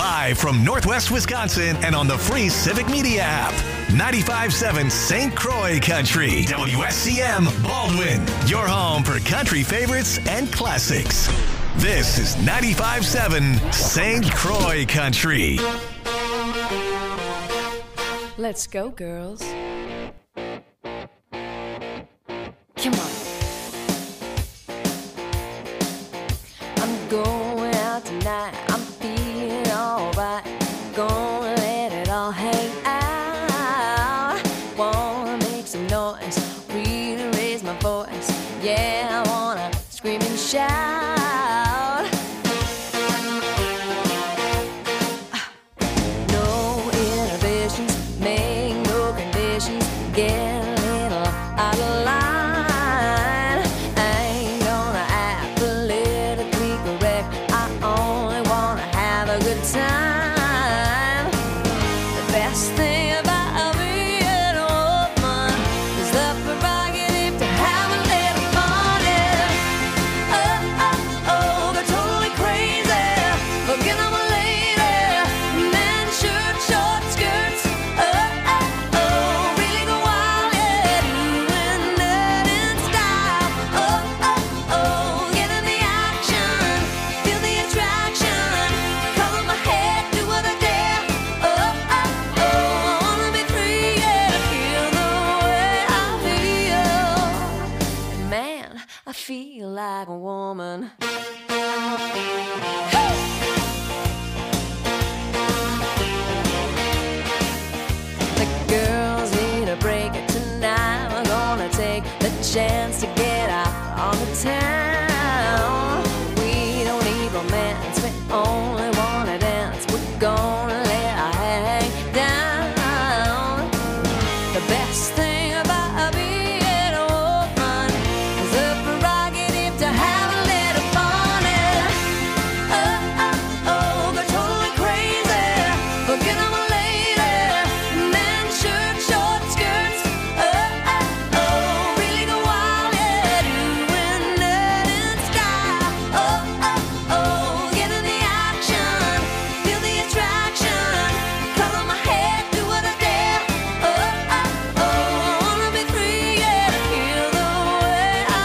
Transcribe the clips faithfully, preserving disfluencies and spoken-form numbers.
Live from Northwest Wisconsin and on the free Civic Media app. ninety-five point seven Saint Croix Country. W S C M Baldwin. Your home for country favorites and classics. This is ninety-five point seven Saint Croix Country. Let's go, girls. Come on. I'm going out tonight. I'm feeling alright. Gonna let it all hang out. Wanna make some noise, really raise my voice. Yeah, I wanna scream and shout. No inhibitions, make no conditions. Get a little out of line. I ain't gonna act politically correct. I only wanna have a good time. The best thing about being a woman is the prerogative to have a little fun. Yeah. Oh, oh, oh, they're totally crazy. Forget I'm a lady. Men, shirt, short skirts. Oh, oh, oh, really go wild. Yeah, doing that in style. Oh, oh, oh, get in the action. Feel the attraction. Color my head, do what I dare. Oh, oh, oh, I wanna be free. Yeah, feel the way I feel. And man, I feel like a woman. The girls need a break tonight. We're gonna take the chance to get out on the town. We don't need romance, we only wanna dance. We're gonna let our hang down. The best thing about being a woman is the prerogative to have a little fun. Yeah. Oh, oh, oh, they're totally crazy. Forget I'm a lady. Men, shirt, short skirts. Oh, oh, oh, really go wild. Yeah, doing that in style. Oh, oh, oh, get in the action. Feel the attraction. Color my head, do what I dare. Oh, oh, oh, I wanna be free. Yeah, feel the way I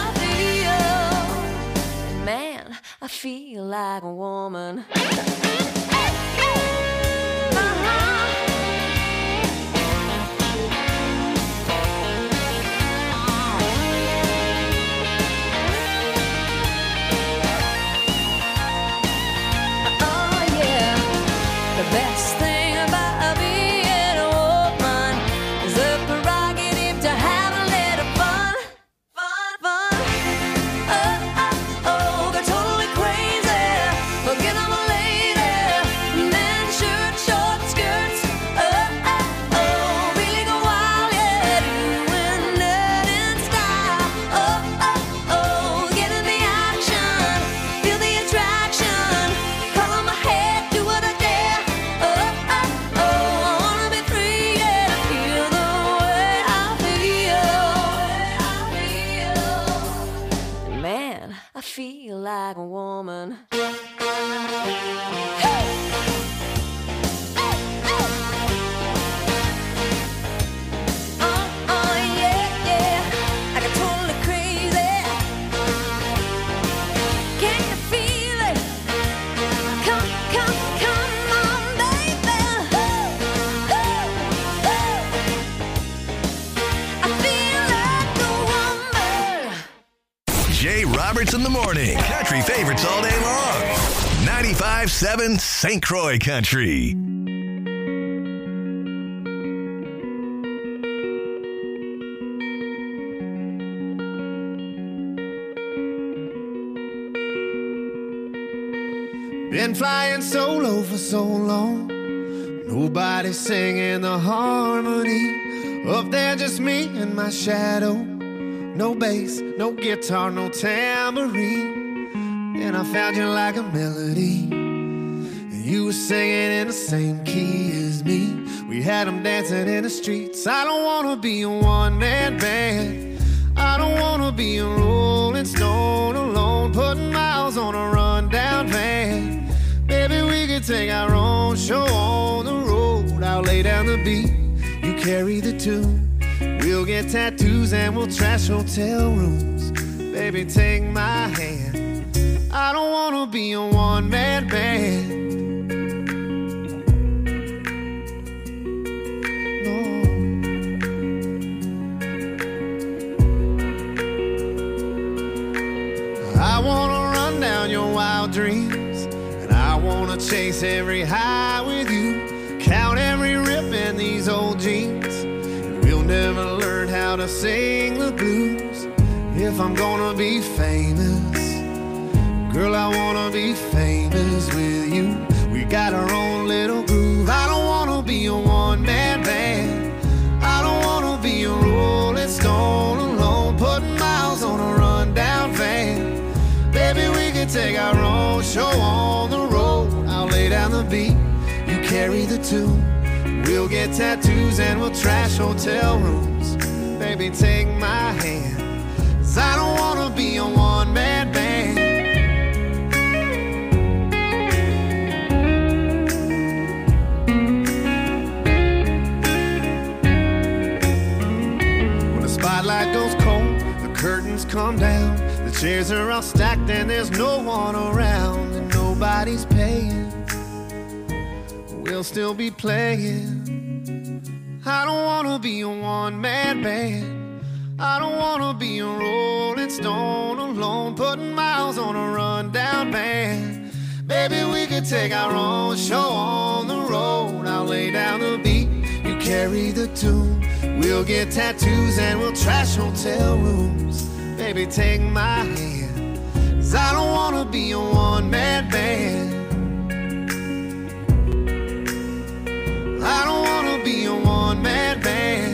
feel. Man, I feel like a woman. Oh yeah, the best thing about being a woman is the prerogative to have a little fun, fun, fun. Oh, oh, oh, they're totally crazy. Forget I'm a lady. Men, shirt, short skirts. Oh, oh, oh, really go wild. Yeah, doing that in style. Oh, oh, oh, get in the action. Feel the attraction. Color my head, do what I dare. Oh, oh, oh, I wanna be free. Yeah, feel the way I feel. Man, I feel like a woman. Oh, oh, yeah, yeah. I got totally crazy. Can you feel it? Come, come, come on, baby. Ooh, ooh, ooh. I feel like a woman. Jay Roberts in the morning. Country favorites all day long. ninety-five point seven Saint Croix Country. Been flying solo for so long. Nobody singing the harmony. Up there just me and my shadow. No bass, no guitar, no tambourine. And I found you like a melody. And you were singing in the same key as me. We had them dancing in the streets. I don't wanna be a one-man band. I don't wanna be a rolling stone alone, putting miles on a rundown van. Maybe we could take our own get tattoos and we'll trash hotel rooms. Baby, take my hand. I don't wanna be a one-man band. I wanna run down your wild dreams, and I wanna chase every high with you, count every rip in these old jeans, and we'll never learn how to sing the blues. If I'm gonna be famous, girl, I wanna be famous with you. We got our own little groove. I don't wanna be a one-man band. I don't wanna be a Rolling Stone alone, putting miles on a rundown van. Baby, we can take our own show on the road. I'll lay down the beat, you carry the tune. We'll get tattoos and we'll trash hotel rooms. Baby, take my hand, 'cause I don't wanna be a one-man band. When the spotlight goes cold, the curtains come down, the chairs are all stacked and there's no one around, and nobody's paying. We'll still be playing. I don't wanna be a one-man band. I don't wanna be a Rolling Stone alone, putting miles on a rundown van. Baby, we could take our own show on the road. I'll lay down the beat, you carry the tune. We'll get tattoos and we'll trash hotel rooms. Baby, take my hand, 'cause I don't wanna be a one-man band. I don't wanna be a one-man band.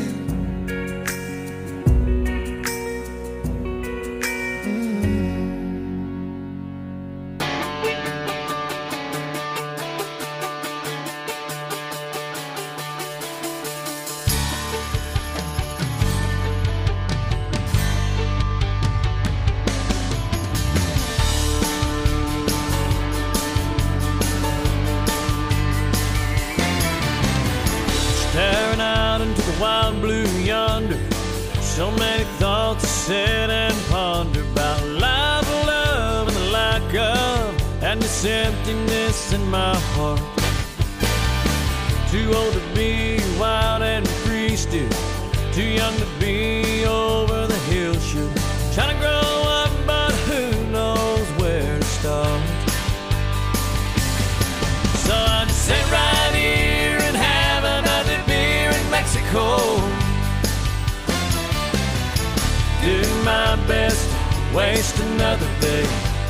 Wild blue yonder, so many thoughts to sit and ponder about life, love, and the lack of, and this emptiness in my heart. Too old to be wild and free still, too young to be over the hill shoot. Trying to grow up, but who knows where to start. So I just sit right here and have another beer in Mexico. Do my best to waste another day.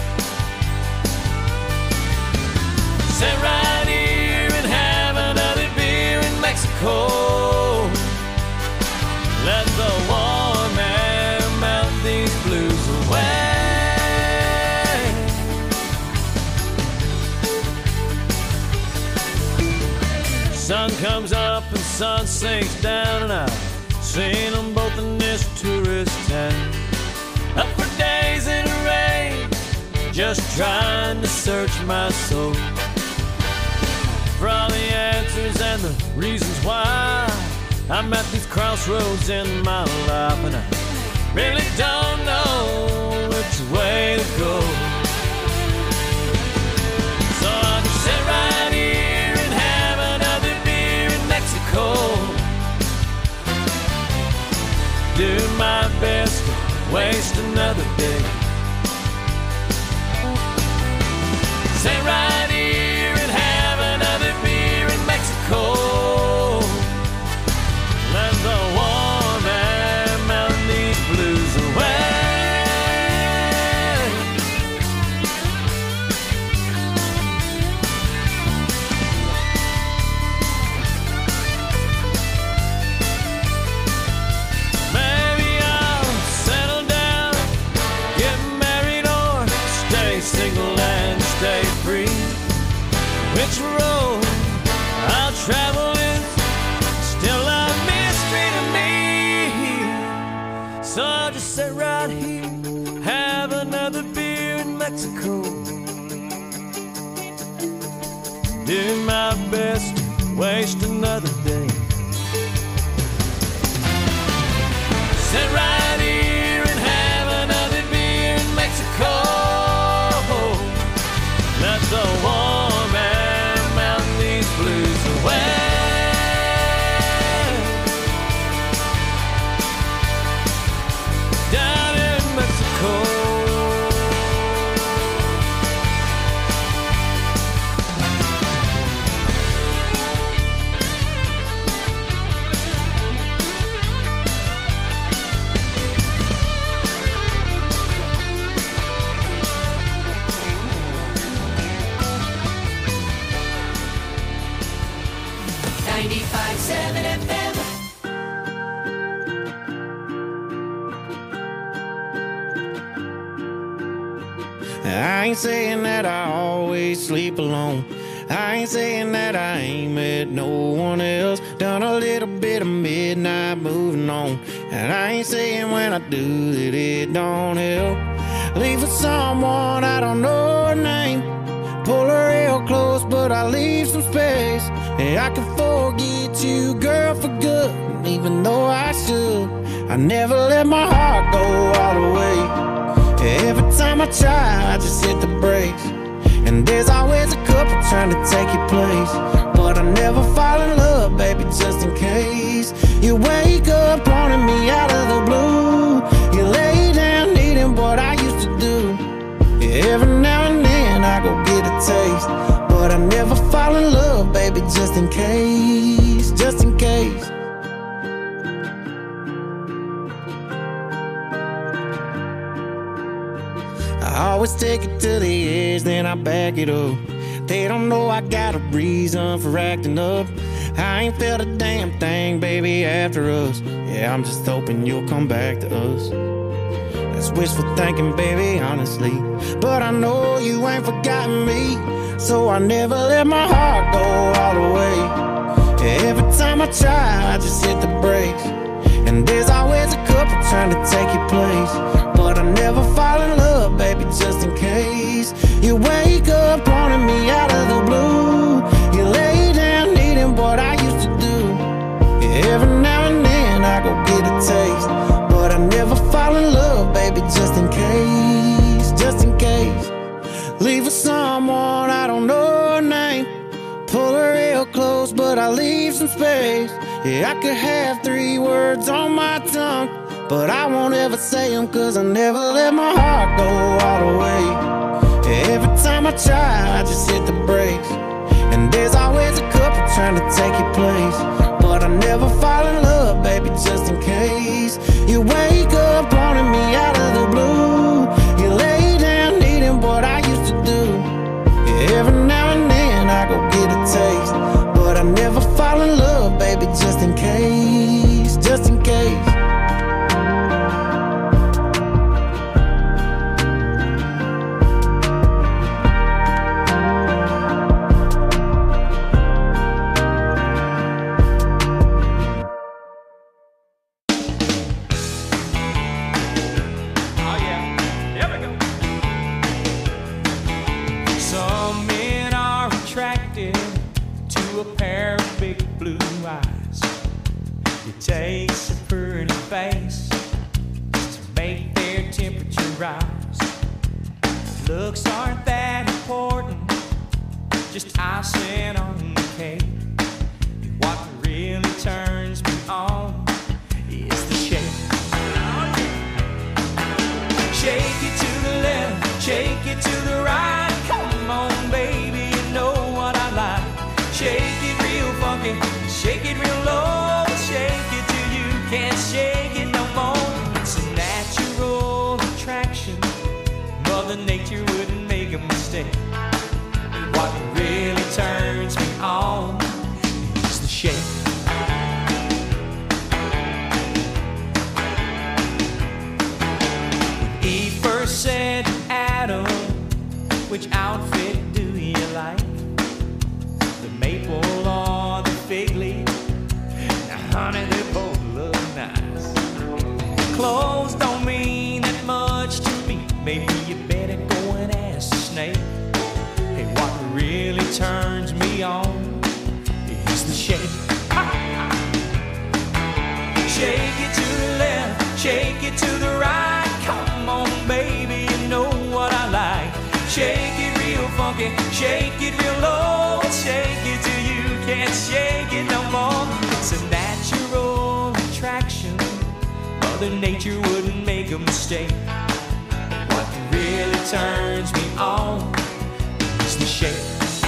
Sit right here and have another beer in Mexico. Let the warm air melt these blues away. Sun comes up and sun sinks down, and I've seen them both in this tourist town. Up for days in the rain, just trying to search my soul for all the answers and the reasons why I'm at these crossroads in my life, and I really don't know which way to go. So I can sit right here and have another beer in Mexico. Do my best to waste another day. Sit right here and have another beer in Mexico. Let the warm air melt these blues away. Maybe I'll settle down, get married, or stay single and stay free. Which road I'll travel is still a mystery to me. So I'll just sit right here, have another beer in Mexico. Do my best to waste another day. sit right here and have another beer in Mexico. Let the warm air melt these blues away. Down in Mexico. ninety-five seven F M. I ain't saying that I always sleep alone. I ain't saying that I ain't met no one else. Done a little bit of midnight moving on. And I ain't saying when I do that it don't help. Leave for someone I don't know her name. Pull her real close, but I leave some space. And I can forget you, girl, for good. Even though I should, I never let my heart go all the way. Every time I try, I just hit the brakes. And there's always a couple trying to take your place. But I never fall in love, baby, just in case. You wake up wanting me out of the blue. You lay down needing what I used to do. Every now and then I go get a taste. But I never fall in love, baby, just in case. Just in case. I always take it to the edge, then I back it up. They don't know I got a reason for acting up. I ain't felt a damn thing, baby, after us. Yeah, I'm just hoping you'll come back to us. That's wishful thinking, baby, honestly. But I know you ain't forgotten me. So I never let my heart go all the way. Every time I try, I just hit the brakes. And there's always a couple trying to take your place. But I never fall in love, baby, just in case. You wake up wanting me out of the blue. You lay down needing what I used to do. Every now and then I go get a taste. But I never fall in love, baby, just in case. Just in case. Leave for someone I don't know her name. Pull her real close, but I leave some space. Yeah, I could have three words on my tongue, but I won't ever say them, cause I never let my heart go all the way. Every time I try, I just hit the brakes. And there's always a couple trying to take your place. But I never fall in love, baby, just in case. You wake up wanting me out of the blue. You lay down needing what I used to do. Every now and then I go get a taste. But I never fall in love, baby, just in case. Just in case. Takes a pretty face to make their temperature rise. Looks aren't that important, just icing on the cake. What really turns me on is the shake. Shake it to the left, shake it to the right. Come on, baby, you know what I like. Shake it real funky, shake it real low, shake it. Can't shake it no more. It's a natural attraction. Mother Nature wouldn't make a mistake. And what really turns me on is the shake. When Eve first said to Adam, which outfit do you like? The maple or the fig leaf? Now honey, they're both nice. Clothes don't mean that much to me. Maybe you better go and ask the snake. Hey, what really turns me on is the shake. Shake it to the left, shake it to the right. Come on, baby, you know what I like. Shake it real funky, shake it real low. Shake it till you can't shake it no more. It's a natural attraction. Mother Nature wouldn't make a mistake. What really turns me on is the shake.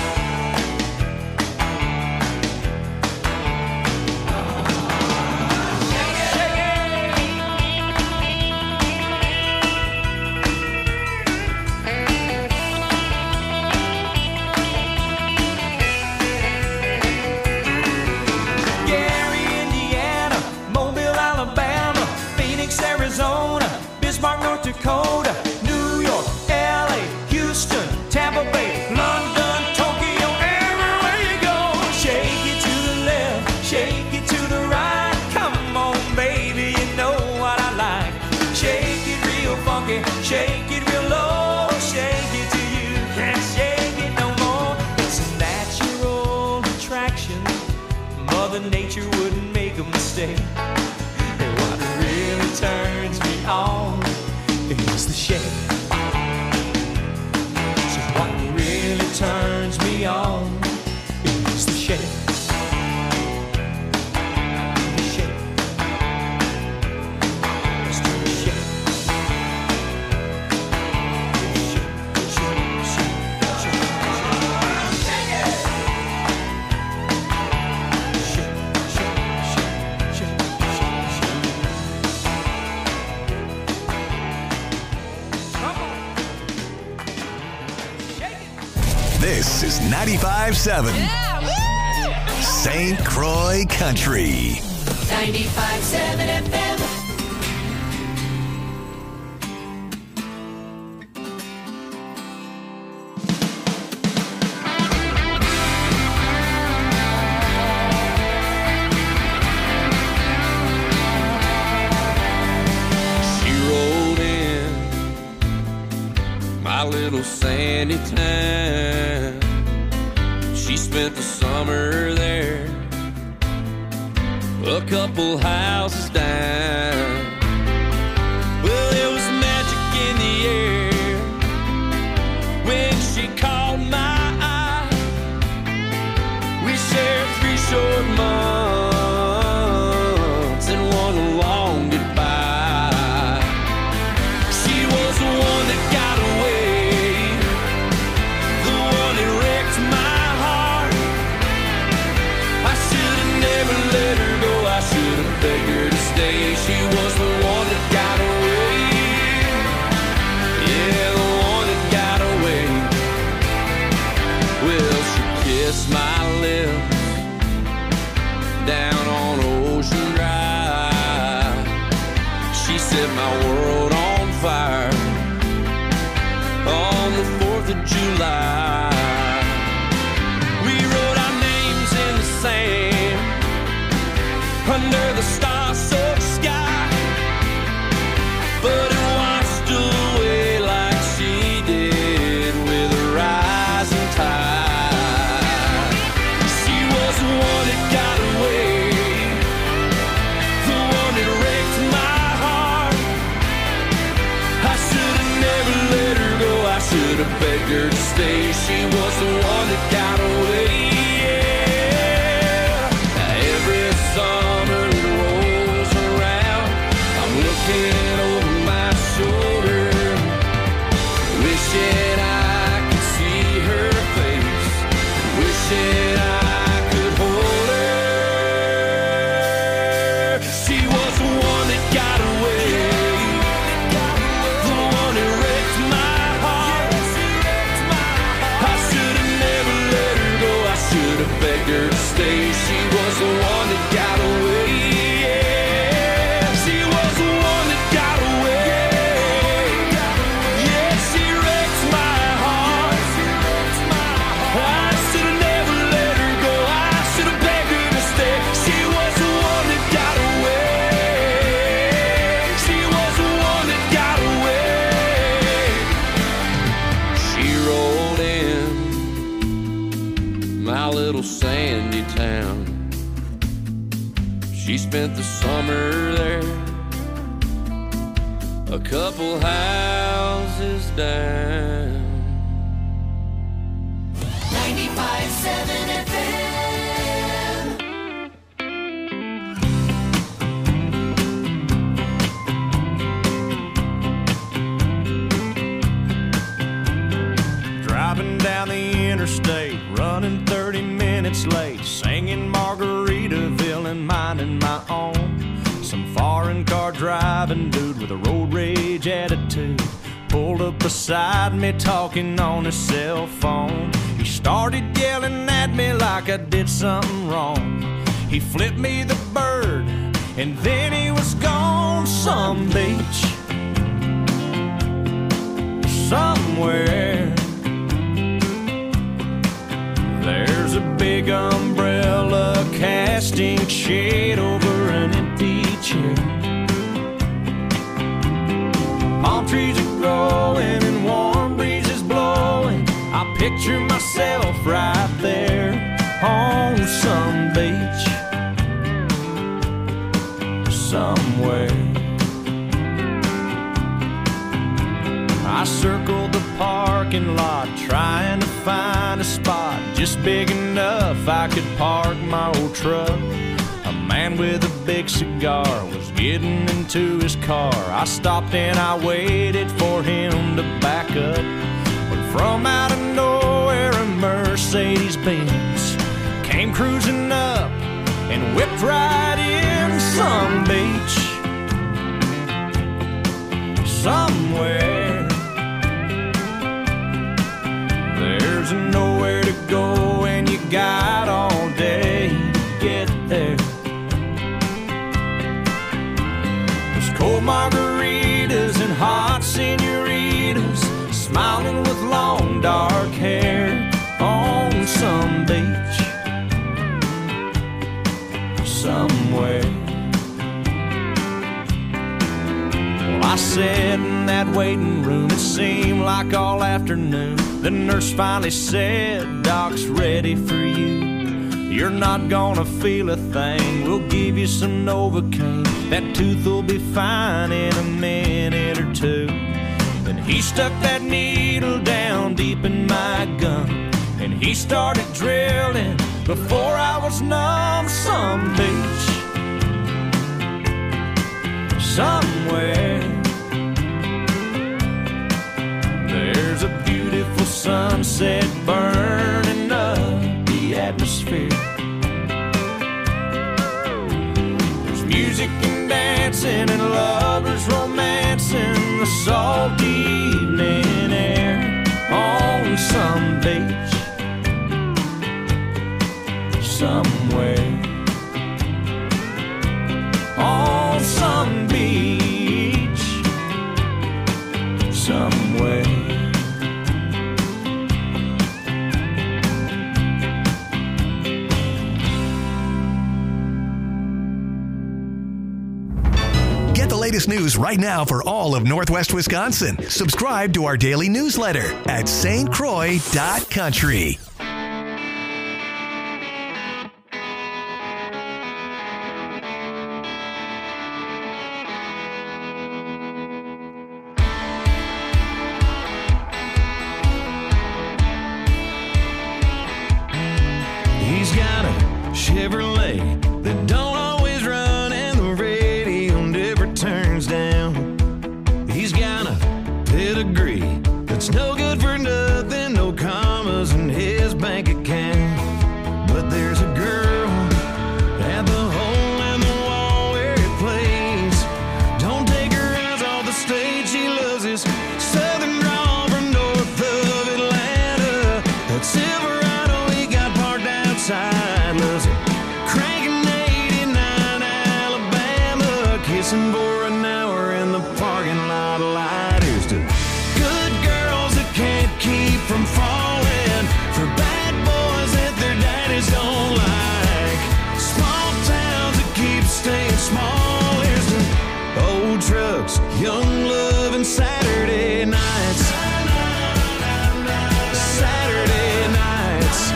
Arizona, Bismarck, North Dakota, New York, L A, Houston, Tampa Bay, London, Tokyo, everywhere you go. Shake it to the left, shake it to the right. Come on, baby, you know what I like. Shake it real funky, shake it real low. Shake it till you can't shake it no more. It's a natural attraction. Mother Nature wouldn't make a mistake. Turns me on is the shake. So what really turns me on is the shake. The shake. Let's do the shake. Shake, shake, shake, shake, shake it. Shake, shake, shake, shake, shake, shake. This is ninety-five seven Yeah, Saint Croix Country. ninety-five seven F M. She rolled in my little sandy town. She spent the summer there, a couple houses down. Well, there was magic in the air when she caught my eye. We shared three short months and one long goodbye. She was the one that got away, the one that wrecked my heart. I should have never let her go, I should have begged her to stay. She was the one that got away, yeah, the one that got away. Well, she kissed my lips down on Ocean Drive. She set my world on fire on the fourth of July. We wrote our names in the sand under the star-soaked sky, but it washed away like she did with a rising tide. She was the one that got away, the one that wrecked my heart. I should have never let her go, I should have begged her to stay. She was the one that got away, yeah. Every summer that rolls around, I'm looking over my shoulder, wishing I could see her face, wishing I could hold her. She was the one that got away, the one that wrecked my heart. I should have never let her go, I should have begged her to stay. She was the one that got away, yeah. She was the one that got away, yeah. She wrecked my heart. I should have never let her go, I should have begged her to stay. She was the one that got away, she was the one that got away. She rolled in my little sandy town. She spent the summer there, a couple houses down. ninety-five seven F M. Driving down the interstate, running thirty minutes late, singing Margaritaville and minding my own. Some foreign car driving dude with a road rage attitude pulled up beside me talking on his cell phone. He started yelling at me like I did something wrong. He flipped me the bird and then he was gone. Some beach somewhere, there's a big umbrella casting shade over an empty chair. Palm trees are growing and warm breezes blowing. I picture myself right there on some beach somewhere. I circled the parking lot trying to find a spot just big enough I could park my old truck. A man with a big cigar was getting into his car. I stopped and I waited for him to back up. But from out of nowhere a Mercedes-Benz came cruising up and whipped right in. Some beach somewhere, there's nowhere to go and you got all day to get there. There's cold margaritas and hot senoritas smiling with long dark hair on some beach somewhere. Well, I sat in that waiting room, it seemed like all afternoon. The nurse finally said, "Doc's ready for you. You're not gonna feel a thing. We'll give you some Novocaine. That tooth will be fine in a minute or two." Then he stuck that needle down deep in my gum and he started drilling before I was numb. Some beach somewhere, there's a beautiful sunset burning up the atmosphere. There's music and dancing and lovers romancing the salty evening air on some beach somewhere. On some beach somewhere. Get the latest news right now for all of Northwest Wisconsin. Subscribe to our daily newsletter at S T Croix dot country. He's got a Chevrolet that don't always run and the radio never turns down. He's got a pedigree that's no good for nothing, no commas in his bank account. But there's a girl at the hole in the wall where it plays. Don't take her eyes off the stage, she loves his southern drawl from north of Atlanta. That Silverado he got parked outside, loves it cranking eighty-nine Alabama, kissing for an hour in the parking lot light. Here's to good girls that can't keep from falling for bad boys that their daddies don't like. Small towns that keep staying small. Here's to old trucks, young love, and Saturday nights. Saturday nights.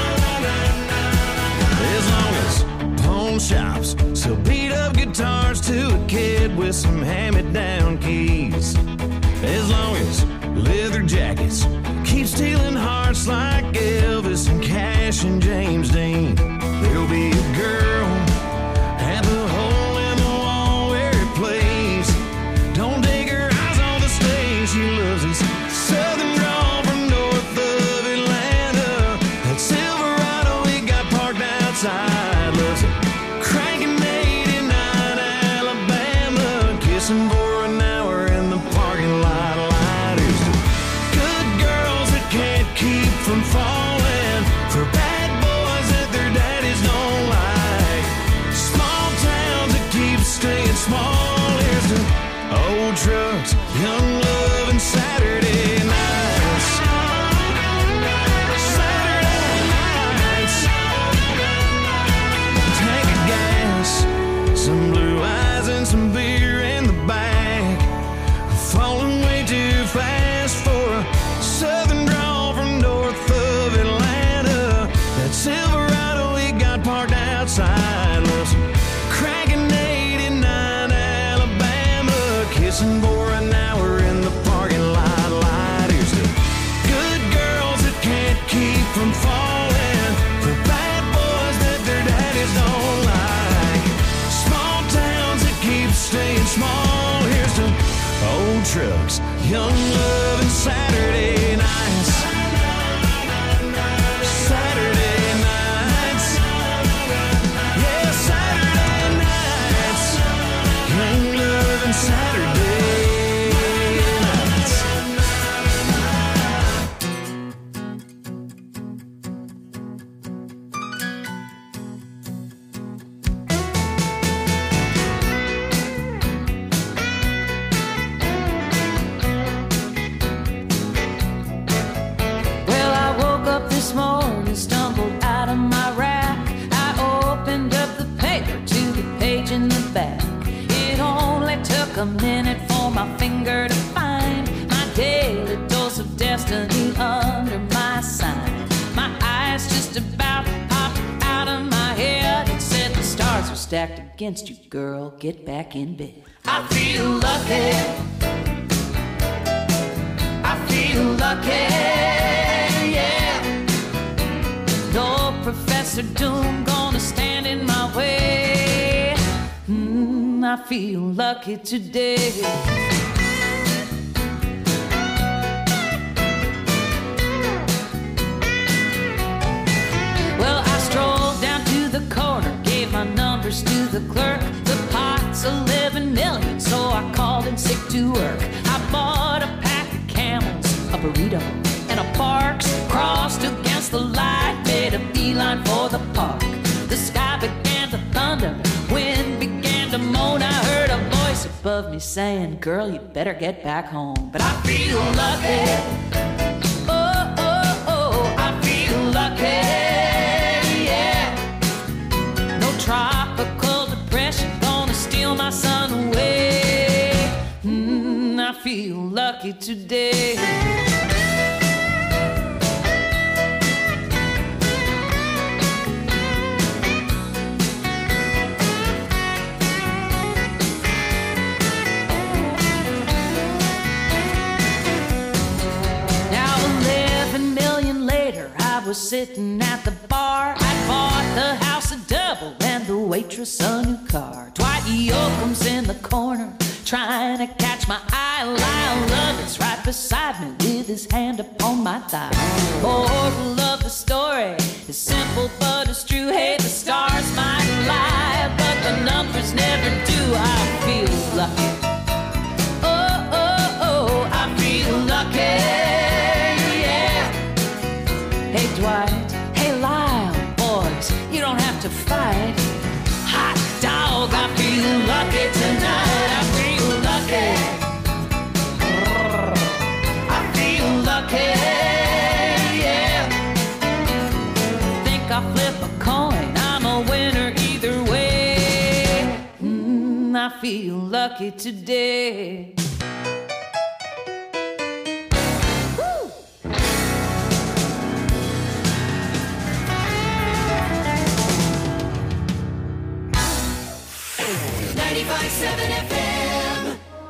As long as pawn shops sell beat up guitars to a kid with some hand-me-down keys. young love and Saturday nights. Saturday nights. Tank of gas, some blue eyes and some beer in the back. Falling way too fast for a southern drawl from north of Atlanta. That Silverado we got parked outside was cracking eighty-nine Alabama, kissing for an hour in the parking lot. Light. Here's the good girls that can't keep from falling for bad boys that their daddies don't like. Small towns that keep staying small. Here's to old trucks, young love and Saturday nights. Saturday nights. Yeah, Saturday nights. Young love and Saturday nights. Well, I woke up this morning, stumbled out of my rack. I opened up the paper to the page in the back. It only took a minute for my finger to find my daily dose of destiny under my sign. My eyes just about popped out of my head. It said the stars are stacked against you, girl. Get back in bed. I feel lucky. I feel lucky. Yeah. No Professor Doom gonna stand in my way. Mm, I feel lucky today. Well, I strolled down to the corner, gave my numbers to the clerk. The pot's eleven million, so I called in sick to work. I bought a pack of Camels, a burrito, and a Barks. Crossed against the light, made a beeline for the park. The sky began to thunder, wind began to moan. I heard a voice above me saying, girl, you better get back home. But I feel lucky. Oh, oh, oh, I feel lucky. Yeah. No tropical depression gonna steal my sun away. Mm, I feel lucky today. I was sitting at the bar. I bought the house a double and the waitress a new car. Dwight Yoakam's in the corner trying to catch my eye. Lyle Lovett's right beside me with his hand upon my thigh. Moral of the story is simple but it's true. Hey, the stars might lie, but the numbers never do. I feel lucky. Oh, oh, oh, I feel lucky. Hey Dwight, hey Lyle, boys, you don't have to fight. Hot dog, I feel lucky tonight. I feel lucky. I feel lucky, yeah. Think I'll flip a coin, I'm a winner either way. Mm, I feel lucky today. ninety-five point seven F M.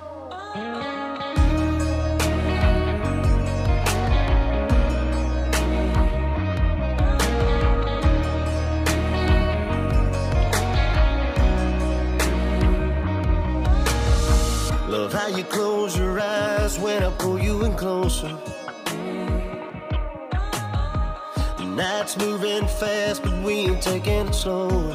Love how you close your eyes when I pull you in closer. The night's moving fast, but we ain't taking it slow.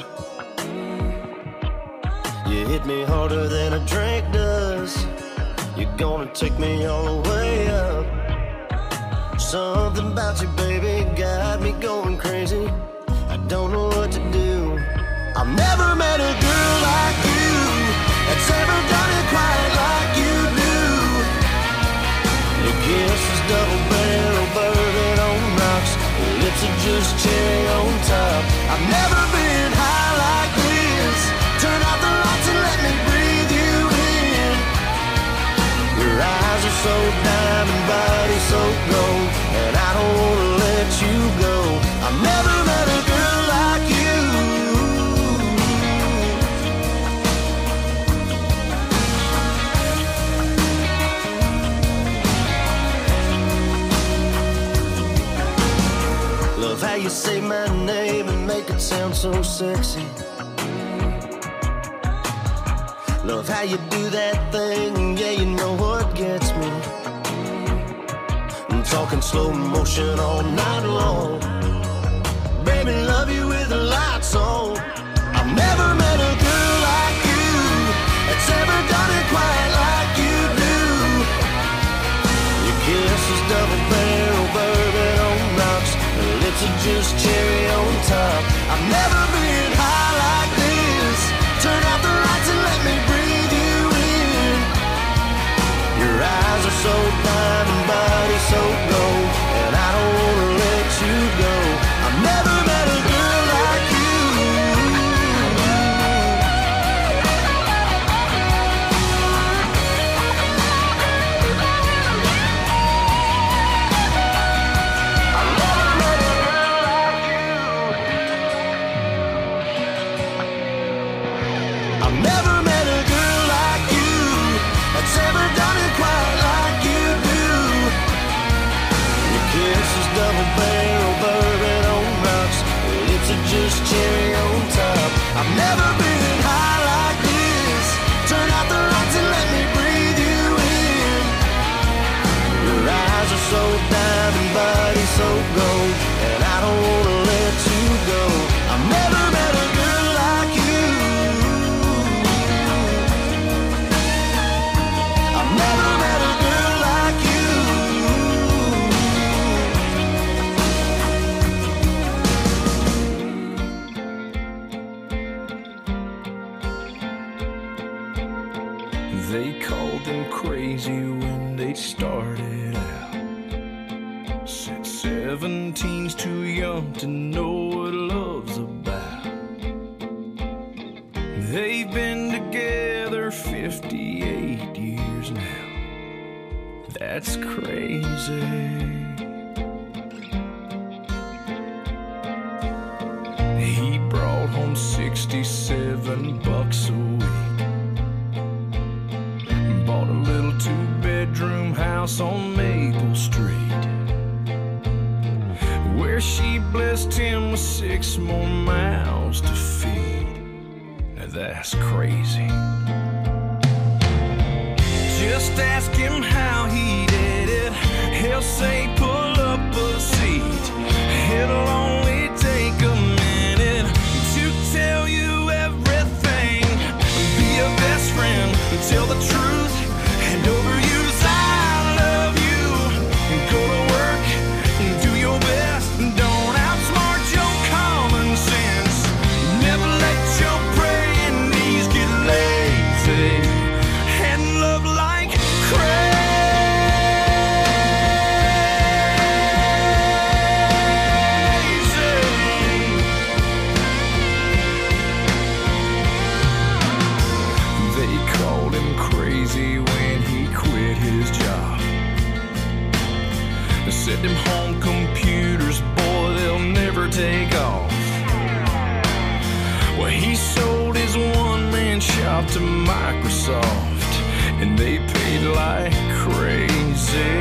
You hit me harder than a drink does. You're gonna take me all the way up. Something about you, baby, got me going crazy. I don't know what to do. I've never met a girl like you that's ever done it quite like you do. Guess it's double barrel bourbon on rocks. Lips are just cherry on top. I've never been high like this. Turn out the lights and let me breathe you in. Your eyes are so diamond, body so gold, and I don't wanna let you go. I've never met a girl like you. Love how you say my name and make it sound so sexy. Love how you do that thing, yeah, you know what gets me. I'm talking slow motion all night long. Baby, love you with the lights on. I've never met a girl like you that's ever done it quite like you do. Your kiss is double barrel bourbon on rocks. Your lips are just cherry on top. I've never been high like this. Turn out the lights and let me breathe you in. Your eyes are so diamond, body so gold, and I don't wanna let you go. I've never met a girl like you. I've never met a girl like you. I've never met a girl like you that's ever done it quite like you do. Your kiss is double barrel bourbon on rocks. Your lips are just cherry on top. I've never been high like this. Turn out the lights and let me breathe you in. Your eyes are so diamond, body so gold, and I don't wanna let you go. I've never met a girl like you. I've never met a girl like you. They called them crazy when they started out. Said seventeen's too young to know what love's about. They've been together fifty-eight years now. That's crazy. He brought home sixty-seven bucks a week. Bought a little two-bedroom house on Maple Street, where she blessed him with six more mouths to feed. Now that's crazy. Just ask him how he did it. He'll say pull up a seat. It'll only take a minute to tell you everything. Be a best friend, tell the truth, and overuse I love you. Go to work, do your best, don't outsmart your common sense. Never let your praying knees get lazy, and love like crazy. They called him crazy when he quit his job. They said them home computers, boy, they'll never take off. Well, he sold his one-man shop to Microsoft, and they paid like crazy.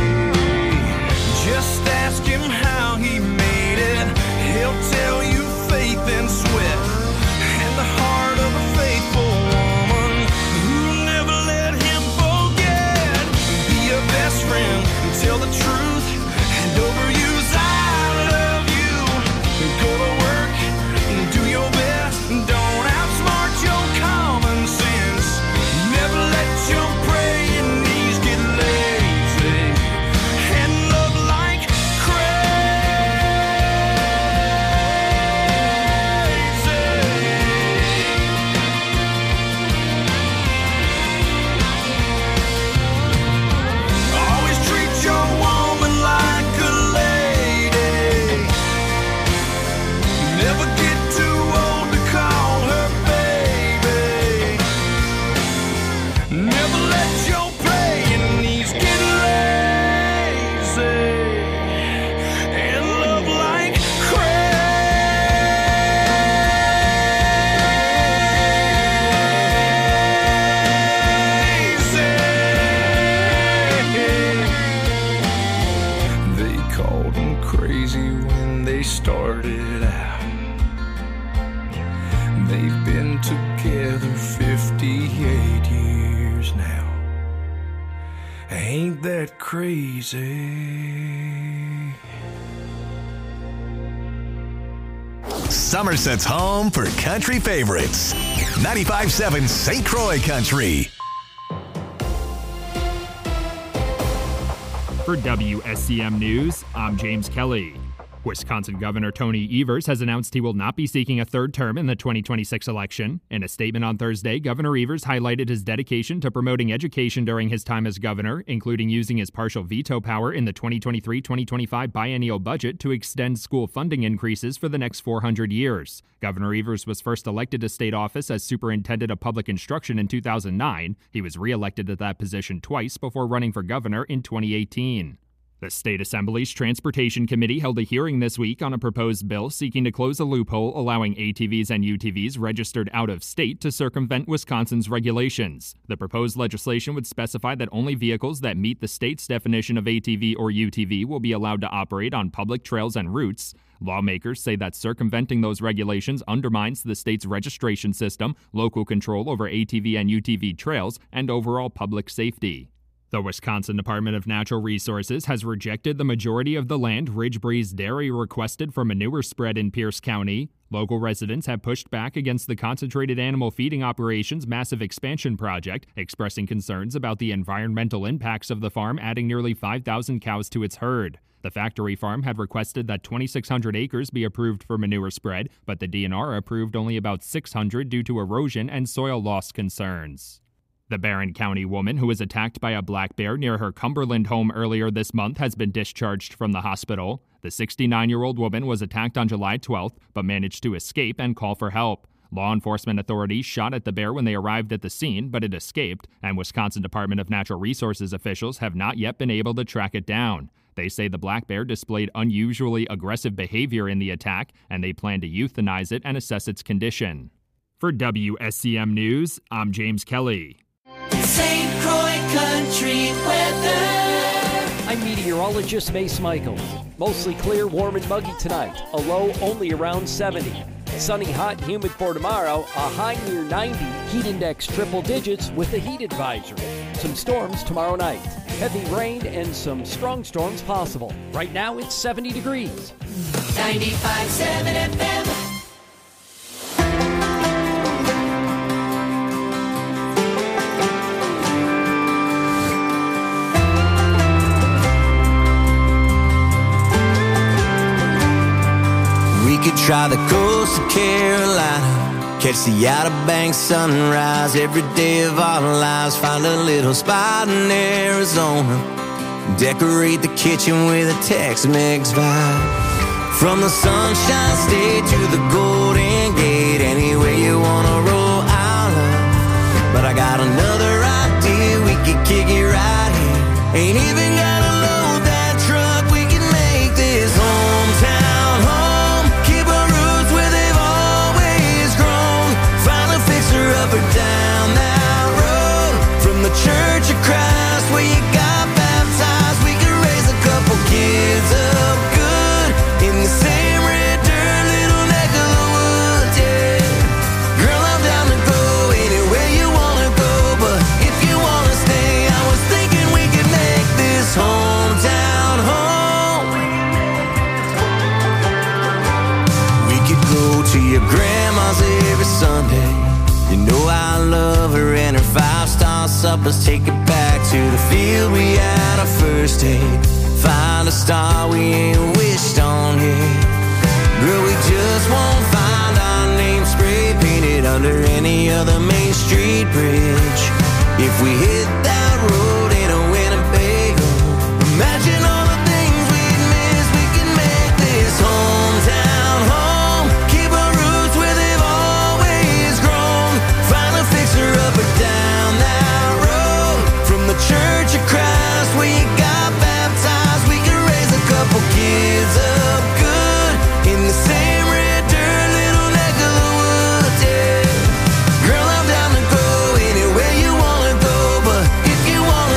Just ask him how he made it. He'll tell you faith and sweat, and the heart of a faithful woman who never let him forget. Be a best friend, tell the truth, and overuse I love you. Go to work, do your best, don't outsmart your common sense. Never let your praying Ain't that crazy? Somerset's home for country favorites. ninety-five seven Saint Croix Country. For W S C M News, I'm James Kelly. Wisconsin Governor Tony Evers has announced he will not be seeking a third term in the twenty twenty-six election. In a statement on Thursday, Governor Evers highlighted his dedication to promoting education during his time as governor, including using his partial veto power in the twenty twenty-three twenty twenty-five biennial budget to extend school funding increases for the next four hundred years. Governor Evers was first elected to state office as superintendent of public instruction in two thousand nine. He was reelected to that position twice before running for governor in twenty eighteen. The State Assembly's Transportation Committee held a hearing this week on a proposed bill seeking to close a loophole allowing A T Vs and U T Vs registered out of state to circumvent Wisconsin's regulations. The proposed legislation would specify that only vehicles that meet the state's definition of A T V or U T V will be allowed to operate on public trails and routes. Lawmakers say that circumventing those regulations undermines the state's registration system, local control over A T V and U T V trails, and overall public safety. The Wisconsin Department of Natural Resources has rejected the majority of the land Ridge Breeze Dairy requested for manure spread in Pierce County. Local residents have pushed back against the concentrated animal feeding operation's massive expansion project, expressing concerns about the environmental impacts of the farm adding nearly five thousand cows to its herd. The factory farm had requested that twenty-six hundred acres be approved for manure spread, but the D N R approved only about six hundred due to erosion and soil loss concerns. The Barron County woman who was attacked by a black bear near her Cumberland home earlier this month has been discharged from the hospital. The sixty-nine-year-old woman was attacked on July twelfth, but managed to escape and call for help. Law enforcement authorities shot at the bear when they arrived at the scene, but it escaped, and Wisconsin Department of Natural Resources officials have not yet been able to track it down. They say the black bear displayed unusually aggressive behavior in the attack, and they plan to euthanize it and assess its condition. For W S C M News, I'm James Kelly. Saint Croix Country weather. I'm meteorologist Mace Michaels. Mostly clear, warm, and muggy tonight. A low only around seventy. Sunny, hot, and humid for tomorrow. A high near ninety. Heat index triple digits with a heat advisory. Some storms tomorrow night. Heavy rain and some strong storms possible. Right now it's seventy degrees. ninety-five point seven F M. Try the coast of Carolina, catch the Outer Banks sunrise every day of our lives. Find a little spot in Arizona, decorate the kitchen with a Tex-Mex vibe. From the Sunshine State to the Golden Gate, anywhere you wanna roll, I'll love. But I got another idea, we could kick it right here. Ain't even gotta load that truck, we can make this hometown home. Up or down that road, from the Church of Christ where you got baptized, we could raise a couple kids up good in the same red dirt little neck of the woods, yeah. Girl, I'm down to go anywhere you wanna go, but if you wanna stay, I was thinking we could make this hometown home. We could go to your grandma's every Sunday. You know I love her and her five-star suppers. Take it back to the field we had our first date. Find a star we ain't wished on yet. Girl, we just won't find our name spray painted under any other Main Street bridge. If we hit that road in a Winnebago, imagine all the things we'd miss. We can make this hometown home. Keep our roots where they've always grown. Find a fixer up or down that road, from the Church of Christ where you got baptized. We can raise a couple kids up good in the same red dirt little neck of the woods, yeah. Girl, I'm down to go anywhere you wanna go, but if you wanna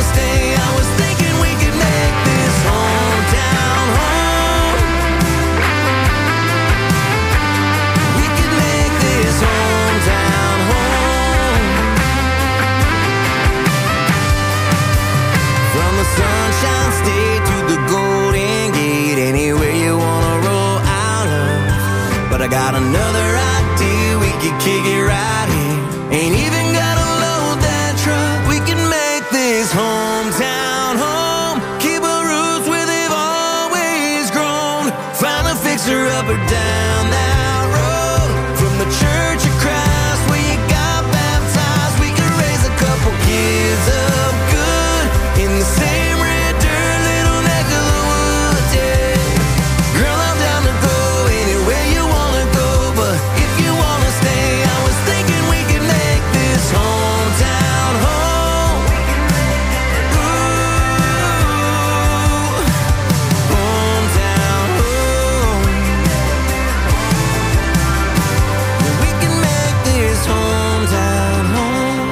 Sunshine State to the Golden Gate, anywhere you wanna roll out of. But I got another idea, we could kick it right here. Ain't even gotta load that truck, we can make this hometown home. Keep our roots where they've always grown. Find a fixer up or down that road. From the Church of Christ where you got baptized, we can raise a couple kids up good in the same red dirt, little neck of the woods, yeah. Girl, I'm down to go anywhere you wanna go, but if you wanna stay, I was thinking we could make this hometown home. Ooh, hometown home. We can make this hometown home.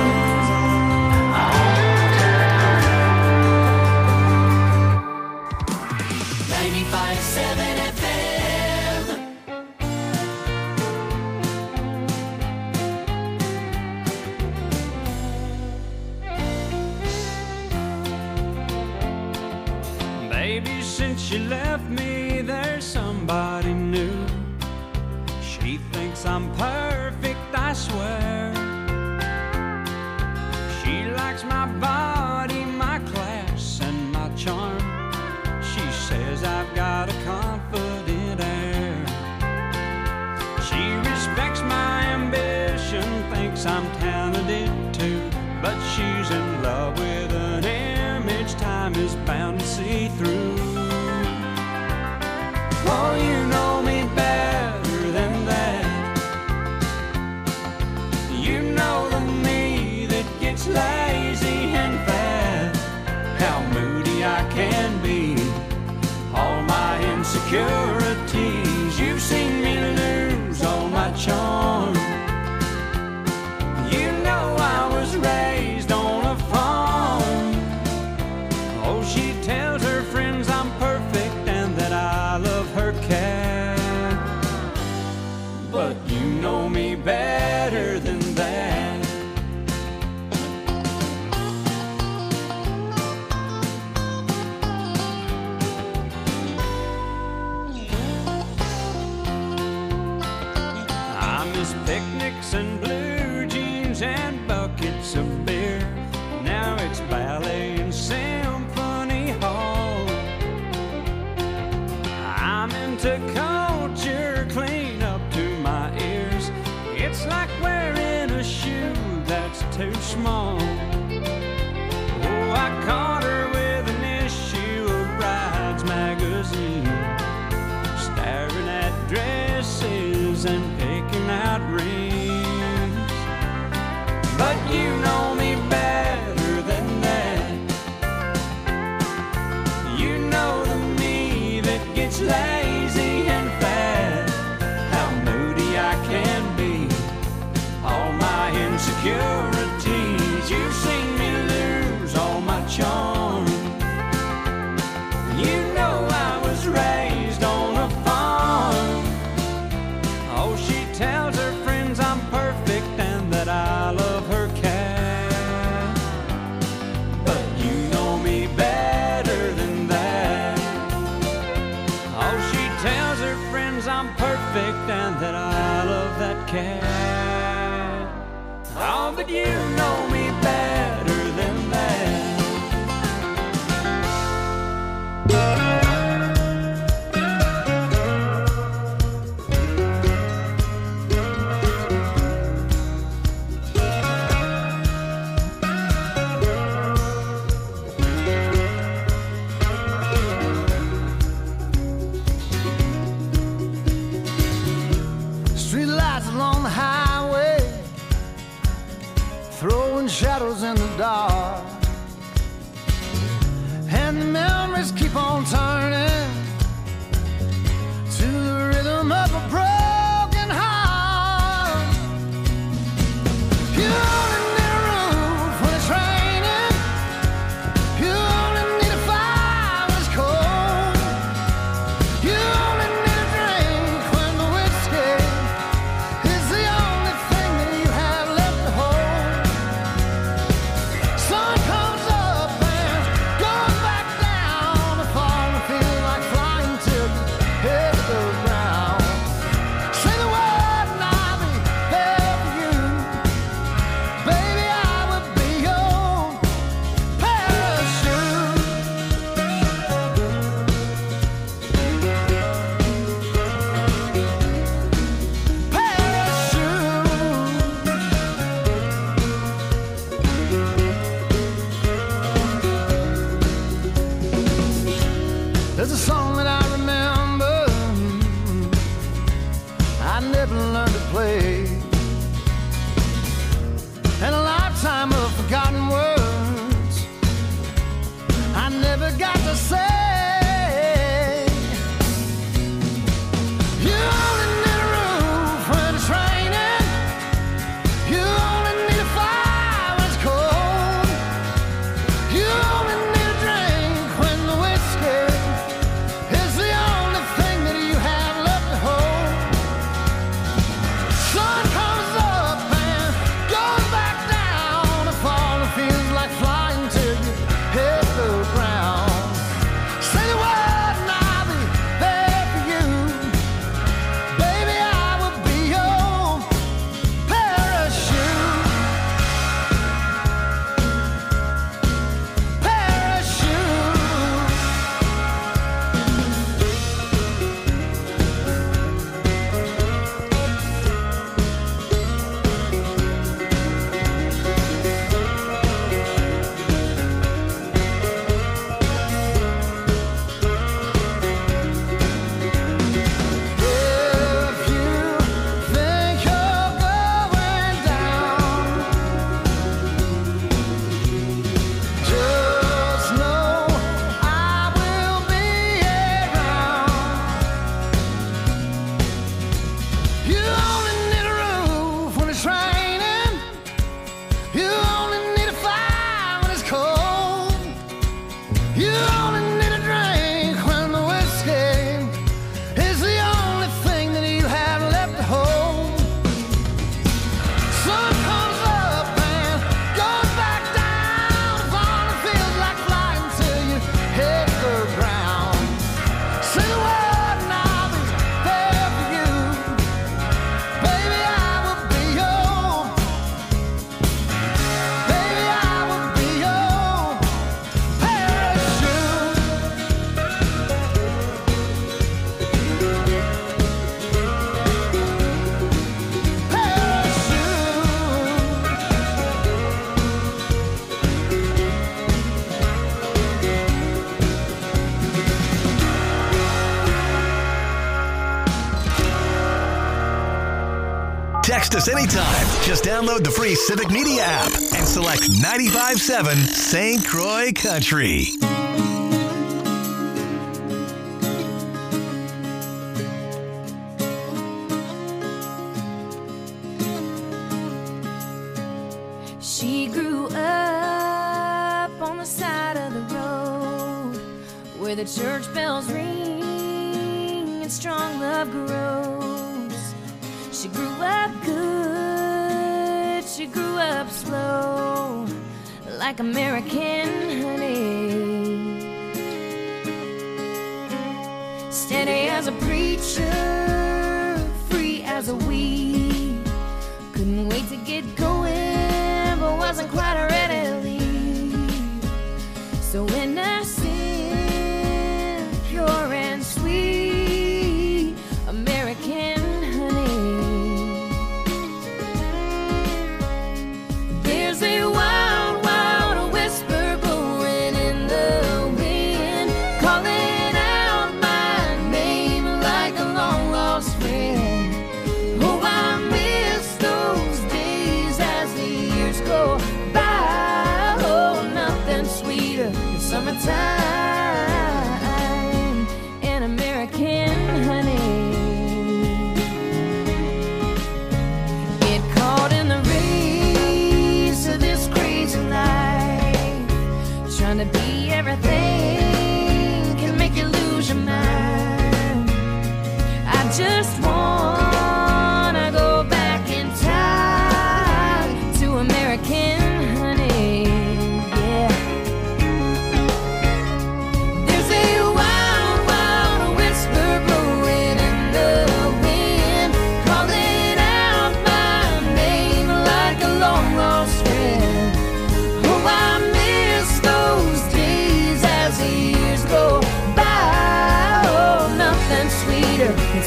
ninety-five seven F M. Baby, since you left me, there's somebody new. She thinks I'm perfect, I swear. She likes my body, my class, and my charm. She says I've got a confident air. She respects my ambition, thinks I'm talented too. But she's in love with an image time is bound to see through. Oh, you know me better than that. You know the me that gets lazy and fat. How moody I can be, all my insecurities. You've seen me lose all my charm. You know I was raised on a farm. Oh, she tells her friends I'm perfect and that I love her cat. But you know me better than that. I miss picnics and blue jeans and buckets of beer. Now it's ballet and symphony hall. I'm into culture clean up to my ears. It's like wearing a shoe that's too small. Oh, I caught her with an issue of Brides magazine, staring at dresses and picking out rings. But you know me better than that. You know the me that gets lazy and fat. How moody I can be, all my insecurities. You've seen me lose all my charm. You know I was raised on a farm. Oh, she tells her friends I'm perfect and that I love her cat. But you know me better than that. Oh, she tells her friends I'm perfect and that I love that cat. Oh, but you know me better than that. Street lights along the highway, throwing shadows in the dark. And the memories keep on turning to the rhythm of a broken heart. You only need a roof when it's raining. You only need a fire when it's cold. You only need a drink when the whiskey is the only thing that you have left to hold. Sun comes up and goes back. There's a song that I remember I never learned to play, and a lifetime of forgotten words I never got to say. You only need a roof when it's raining. You only need a fire when it's cold. You only need a drink when the whiskey is the only thing that you have left to hold. Sun comes up and goes back down. The fall feels like flying till you hit the ground. Say the word and I'll be there for you. Baby, I will be your parachute. Parachute. If you think you're going down, just know I will be around. You only need a roof when it's raining. You only need a fire when it's cold. You only need a drink when the whiskey is the only thing that you have left to hold. Sun comes up and goes back down. The fall feels like flying till you hit the ground. Say the word and I'll be there for you. Baby, I will be your. Baby, I will be your parachute. Text us anytime. Just download the free Civic Media app and select ninety-five point seven Saint Croix Country. She grew up on the side of the road where the church bells ring and strong love grows. She grew up good, she grew up slow, like American honey. Steady as a preacher, free as a weed. Couldn't wait to get going, but wasn't quite ready to leave. So innocent, pure and sweet, American honey. There's a wild, wild whisper blowing in the wind, calling out my name like a long lost friend. Oh, I miss those days as the years go by. Oh, nothing sweeter than summertime and American honey. Get caught in the race of this crazy life, trying to be everything can make you lose your mind. I just wanna go back in time to American honey, yeah. There's a wild, wild whisper blowing in the wind, calling out my name like a long lost friend. Oh, I miss those days as the years go by. Oh, nothing sweeter than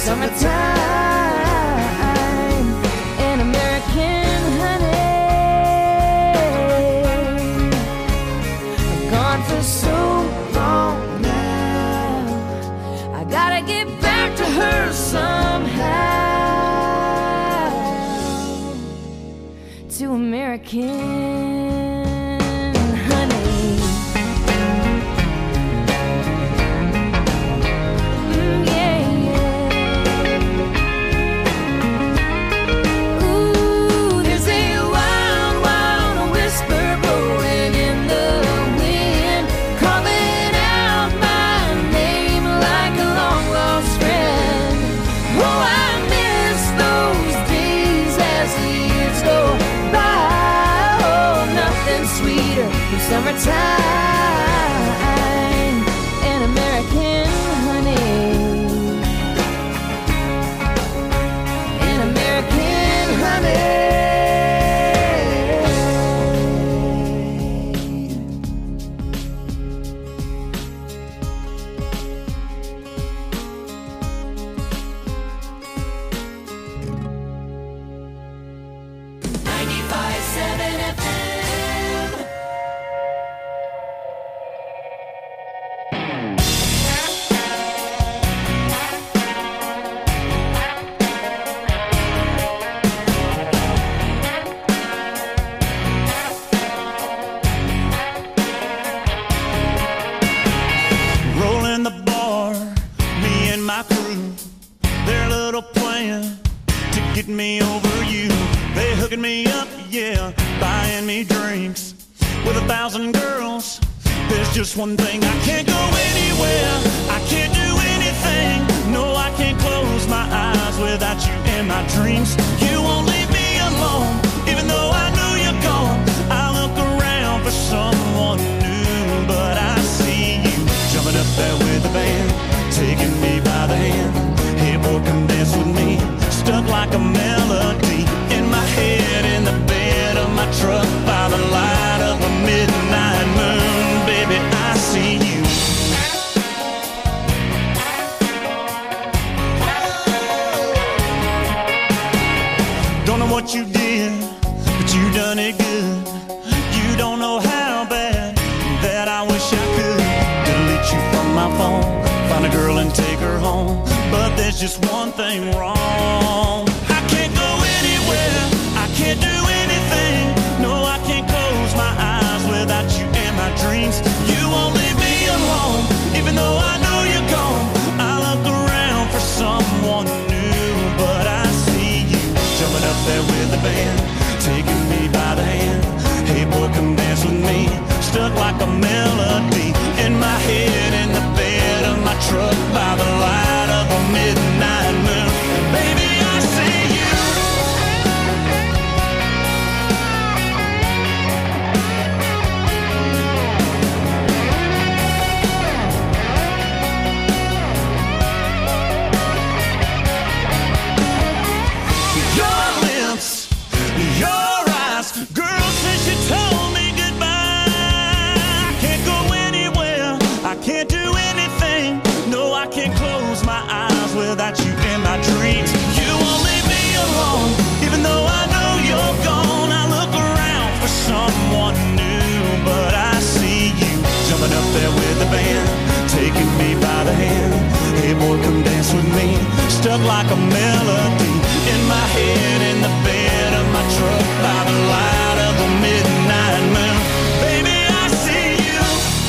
summertime and American honey. I've gone for so long now. American honey. Mm, yeah, yeah. Ooh, there's a wild, wild whisper blowing in the wind, calling out my name like a long lost friend. Oh, I miss those days as the years go by. Oh, nothing sweeter than summertime and American honey. And American honey. ninety-five seven F M. Rolling the bar, me and my crew, their little plan to get me over you. They hooking me up, yeah, buying me drinks with a thousand girls. There's just one thing, I can't go anywhere, I can't do anything. No, I can't close my eyes without you in my dreams. You won't leave me alone, even though I know you're gone. I look around for someone new, but I see you jumping up there with the band, taking me by the hand. Hey boy, come dance with me, stuck like a melody in my head, in the bed of my truck, by the light of a midnight moon. Baby, I see you. Don't know what you did, but you done it good. You don't know how bad that I wish I could delete you from my phone, find a girl and take her home. But there's just one thing wrong, I can't go anywhere, I can't do anything. No, I can't close my eyes without you in my dreams. You won't leave me alone, even though I know you're gone. I look around for someone new, but I see you jumping up there with the band, taking me by the hand. Hey boy, come dance with me, stuck like a melody in my head, in the bed of my truck, by the light of a midnight moon. Baby, I see you. Your lips, your eyes, girl, since you told me goodbye, I can't go anywhere, I can't do anything. No, I can't close my eyes without you in my dreams. You won't leave me alone, even though I know you're gone. I look around for someone new, but I see you jumping up there with the band, taking me by the hand. Hey boy, come dance with me, stuck like a melody in my head, in the bed of my truck, by the light of a midnight moon. Baby, I see you.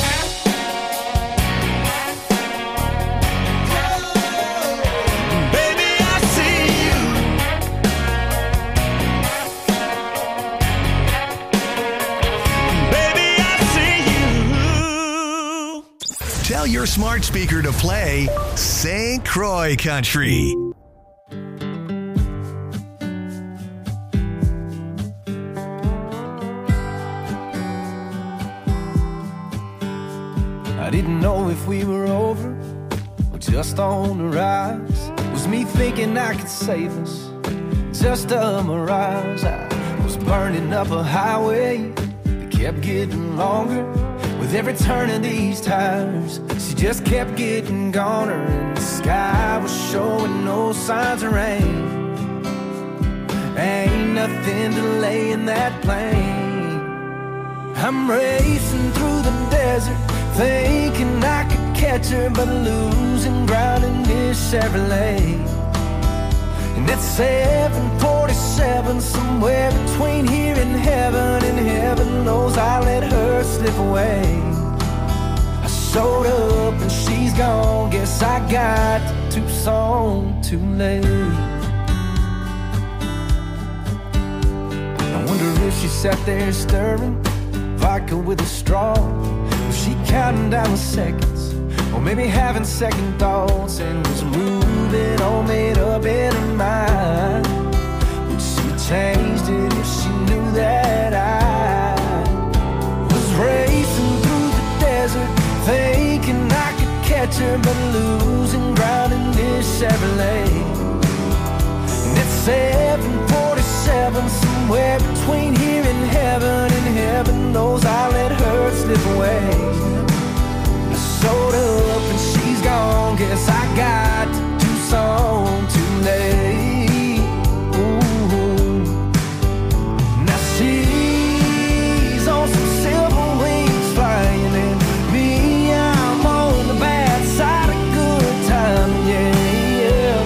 Baby, I see you. Baby, I see you. Tell your smart speaker to play Saint Croix Country. I didn't know if we were over or just on the rise. Was me thinking I could save us, just a mirage. I was burning up a highway that kept getting longer with every turn of these tires. She just kept getting goner, and the sky was showing no signs of rain. Ain't nothing delaying that plane. I'm racing through the desert, thinking I could catch her, but losing ground in this Chevrolet. And at seven forty forty-seven, somewhere between here and heaven, and heaven knows I let her slip away. I showed up and she's gone, guess I got to Tucson too late. I wonder if she sat there stirring vodka with a straw. Was she counting down the seconds, or maybe having second thoughts, and was moving all made up in her mind? Would she changed it if she knew that I was racing through the desert, thinking I could catch her, but losing ground in this Chevrolet? And it's seven forty-seven, somewhere between here and heaven, and heaven knows I let her slip away. I showed up and she's gone, guess I got to Tucson too late. Ooh. Now she's on some silver wings flying, and me, I'm on the bad side of good time, yeah,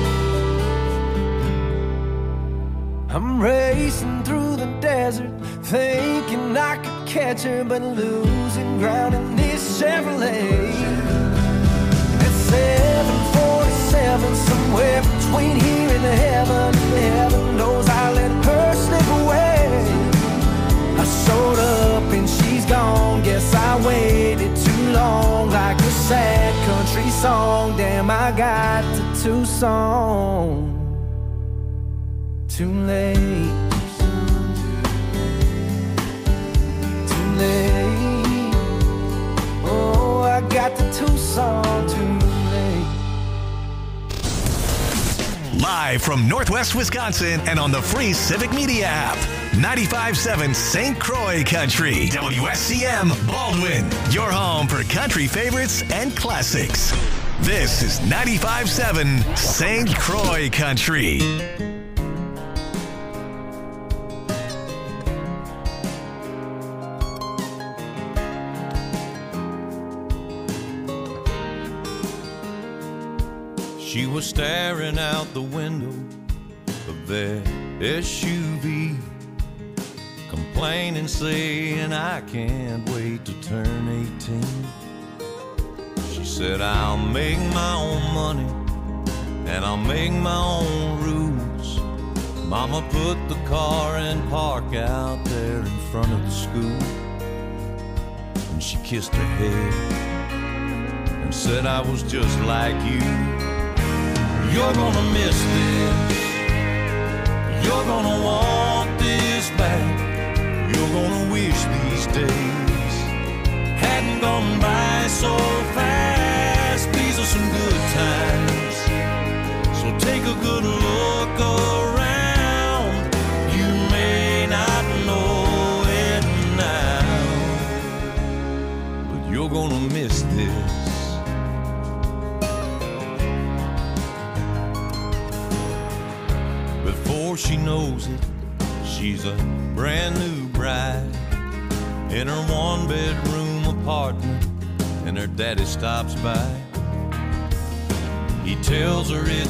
yeah. I'm racing through the desert, thinking I could catch her, but losing ground in this Chevrolet. At seven forty-seven, somewhere between here and heaven, heaven knows I let her slip away. I showed up and she's gone, guess I waited too long, like a sad country song. Damn, I got to Tucson too late. Oh, I got the Tucson too late. Live from Northwest Wisconsin and on the free Civic Media app. ninety-five point seven Saint Croix Country. W S C M Baldwin. Your home for country favorites and classics. This is ninety-five point seven Saint Croix Country. She was staring out the window of their S U V, complaining, saying, I can't wait to turn eighteen. She said, I'll make my own money and I'll make my own rules. Mama put the car in park out there in front of the school, and she kissed her head and said, I was just like you. You're gonna miss this, you're gonna want this back, you're gonna wish these days hadn't gone by so fast. These are some good times, so take a good look around. You may not know it now, but you're gonna miss this. Before she knows it, she's a brand new bride in her one bedroom apartment, and her daddy stops by. He tells her it's